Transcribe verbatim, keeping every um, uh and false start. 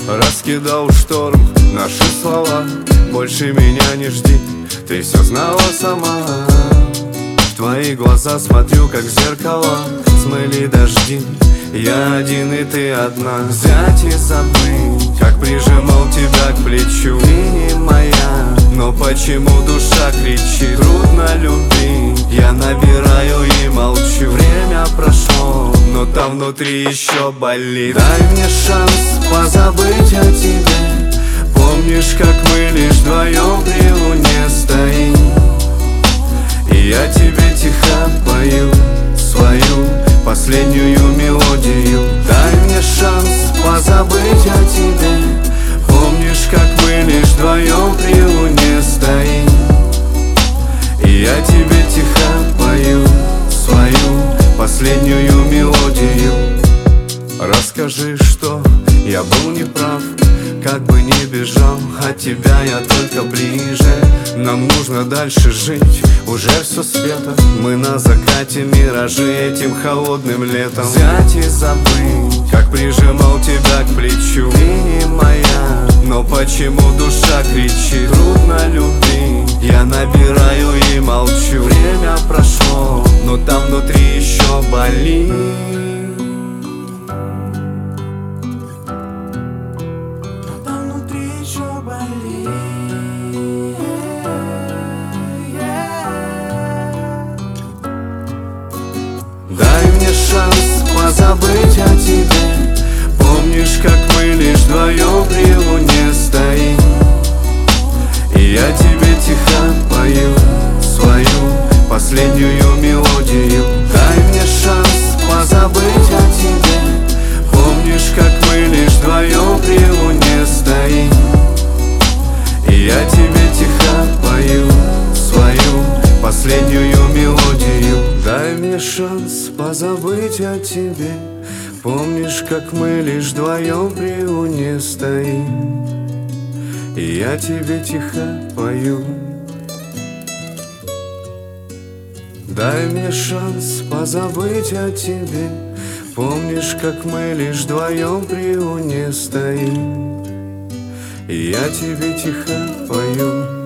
Раскидал шторм наши слова. Больше меня не жди, ты все знала сама. В твои глаза смотрю, как в зеркала. Смыли дожди, я один и ты одна. Взять и забыть, как прижимал тебя к плечу. Ты не моя, но почему душа кричит? Трудно любить, я набираю и молчу. Время прошло, но там внутри еще болит. Дай мне шанс позабыть о тебе. Помнишь, как мы лишь вдвоем при луне стоим? И я тебе тихо пою свою последнюю мелодию. Дай мне шанс позабыть о тебе. Помнишь, как мы лишь вдвоем при луне стоим? И я тебе тихо пою свою последнюю мелодию. Расскажи, что я был неправ, как бы не бежал от тебя я только ближе. Нам нужно дальше жить, уже все света. Мы на закате миражи этим холодным летом. Взять и забыть, как прижимал тебя к плечу. Ты не моя, но почему душа кричит? Трудно любить, я набираю и молчу. Время прошло, но там внутри еще болит. Дай мне шанс позабыть о тебе. Помнишь, как мы лишь вдвоем при луне стоим? И я тебе тихо пою свою последнюю мелодию. Дай мне шанс позабыть о тебе. Помнишь, как мы лишь вдвоем при луне стоим? И я тебе тихо пою свою последнюю мелодию. Дай мне шанс позабыть о тебе. Помнишь, как мы лишь вдвоем при луне стоим? И я тебе тихо пою. Дай мне шанс позабыть о тебе. Помнишь, как мы лишь вдвоем при луне стоим? И я тебе тихо пою.